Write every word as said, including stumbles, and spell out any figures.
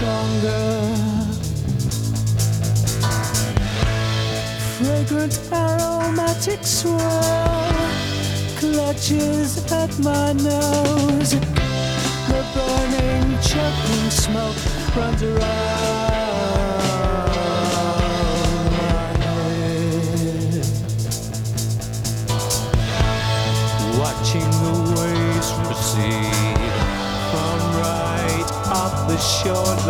stronger. Fragrant aromatic swirl clutches at my nose. The burning, choking smoke runs around my head. Watching the waves recede from right off the shore.